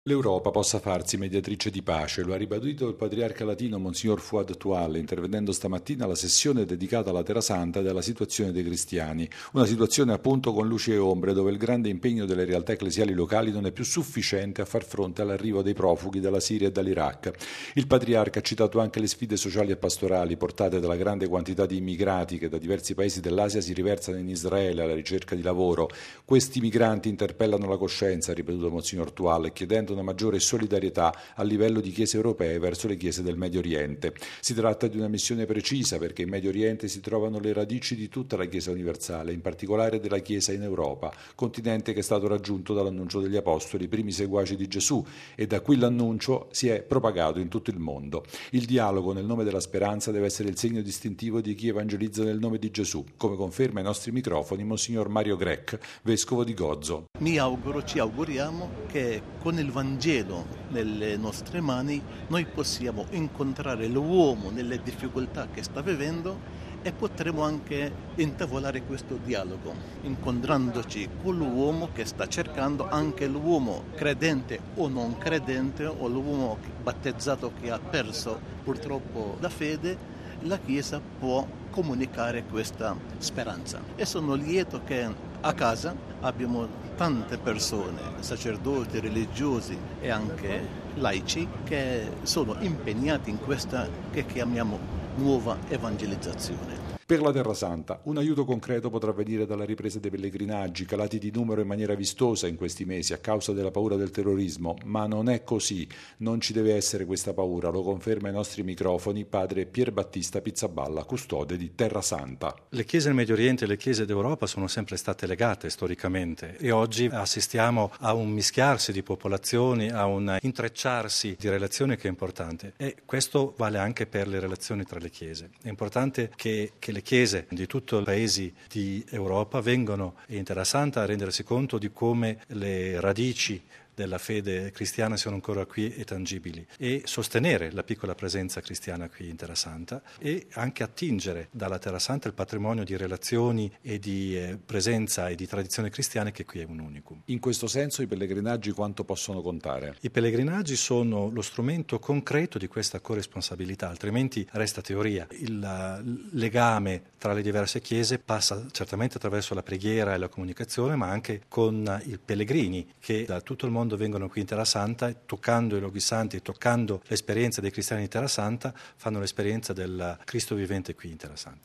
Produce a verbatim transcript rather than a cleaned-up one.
L'Europa possa farsi mediatrice di pace, lo ha ribadito il patriarca latino Monsignor Fuad Tual, intervenendo stamattina alla sessione dedicata alla Terra Santa e alla situazione dei cristiani. Una situazione appunto con luci e ombre, dove il grande impegno delle realtà ecclesiali locali non è più sufficiente a far fronte all'arrivo dei profughi dalla Siria e dall'Iraq. Il patriarca ha citato anche le sfide sociali e pastorali portate dalla grande quantità di immigrati che da diversi paesi dell'Asia si riversano in Israele alla ricerca di lavoro. Questi migranti interpellano la coscienza, ha ripetuto Monsignor Tual, chiedendo una maggiore solidarietà a livello di chiese europee verso le chiese del Medio Oriente. Si tratta di una missione precisa perché in Medio Oriente si trovano le radici di tutta la Chiesa universale, in particolare della Chiesa in Europa, continente che è stato raggiunto dall'annuncio degli Apostoli, i primi seguaci di Gesù, e da qui l'annuncio si è propagato in tutto il mondo. Il dialogo nel nome della speranza deve essere il segno distintivo di chi evangelizza nel nome di Gesù, come conferma ai nostri microfoni Monsignor Mario Grech, vescovo di Gozo. Mi auguro, ci auguriamo che con il Vangelo nelle nostre mani noi possiamo incontrare l'uomo nelle difficoltà che sta vivendo e potremo anche intavolare questo dialogo, incontrandoci con l'uomo che sta cercando, anche l'uomo credente o non credente, o l'uomo battezzato che ha perso purtroppo la fede. La Chiesa può comunicare questa speranza e sono lieto che a casa abbiamo tante persone, sacerdoti, religiosi e anche laici, che sono impegnati in questa che chiamiamo nuova evangelizzazione. Per la Terra Santa, un aiuto concreto potrà venire dalla ripresa dei pellegrinaggi, calati di numero in maniera vistosa in questi mesi a causa della paura del terrorismo, ma non è così, non ci deve essere questa paura, lo conferma ai nostri microfoni padre Pier Battista Pizzaballa, custode di Terra Santa. Le chiese del Medio Oriente e le chiese d'Europa sono sempre state legate storicamente e oggi assistiamo a un mischiarsi di popolazioni, a un intrecciarsi di relazioni che è importante, e questo vale anche per le relazioni tra le chiese. È importante che, che le chiese di tutti i paesi di Europa vengono in Terra Santa a rendersi conto di come le radici della fede cristiana siano ancora qui e tangibili, e sostenere la piccola presenza cristiana qui in Terra Santa e anche attingere dalla Terra Santa il patrimonio di relazioni e di eh, presenza e di tradizione cristiane che qui è un unicum. In questo senso i pellegrinaggi quanto possono contare? I pellegrinaggi sono lo strumento concreto di questa corresponsabilità, altrimenti resta teoria. Il legame tra le diverse chiese passa certamente attraverso la preghiera e la comunicazione, ma anche con i pellegrini che da tutto il mondo vengono qui in Terra Santa, toccando i luoghi santi e toccando l'esperienza dei cristiani di Terra Santa, fanno l'esperienza del Cristo vivente qui in Terra Santa.